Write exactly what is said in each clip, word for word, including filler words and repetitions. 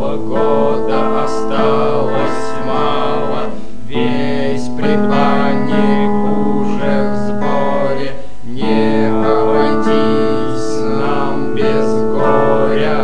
Нового года осталось мало, весь предбанник уже в сборе. Не обойтись нам без горя.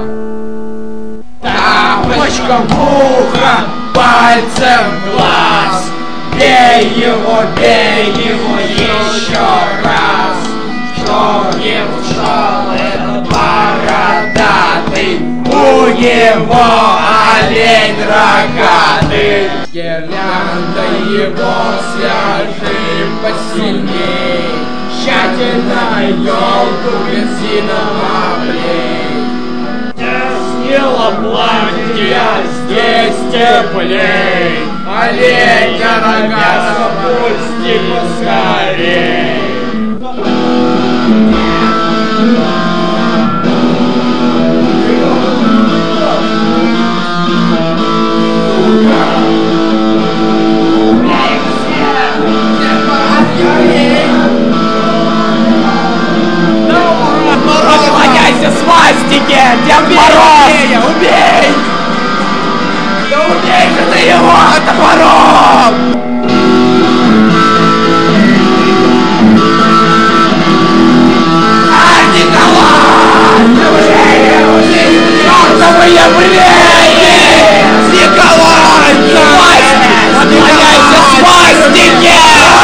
Тапочка в ухо, пальцем в глаз, бей его, бей его еще раз, что не ушел этот бородатый, у него олень рогатый. Гирляндой его свяжи посильней, тщательно елку бензином облей. Теснило платье, здесь теплей, оленя рога запусти поскорей. Поклоняйся свастике! Дед Мороз! Убей! Да убей же ты его топором! А, Николай! Убей! Убей! Чёртовые блеи! Николай! Поклоняйся свастике!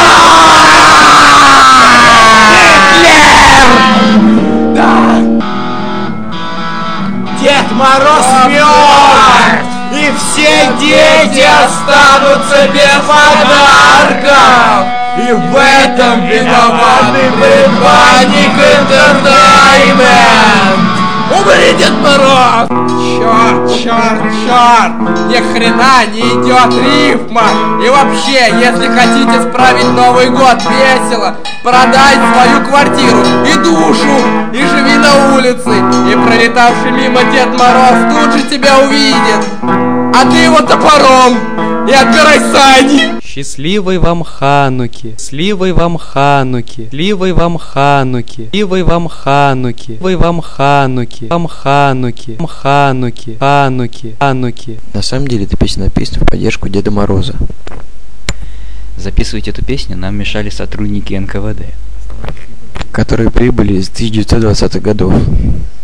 Дед Мороз мертв, и все дети останутся без подарков. И в этом виноваты предбанник Entertainment. Умри, Дед Мороз! Черт, черт, черт! Ни хрена не идет рифма! И вообще, если хотите справить Новый год весело, продай свою квартиру и душу, и живи на улице, и пролетавший мимо Дед Мороз тут же тебя увидит, а ты его топором, и отбирай сани! Счастливой вам Хануки, счастливой вам Хануки, счастливой вам Хануки, счастливой вам Хануки, счастливой вам Хануки, вам Хануки, вам Хануки, Хануки, Хануки. На самом деле эта песня написана в поддержку Деда Мороза. Записывать эту песню нам мешали сотрудники эн ка вэ дэ, которые прибыли с тысяча девятьсот двадцатых годов.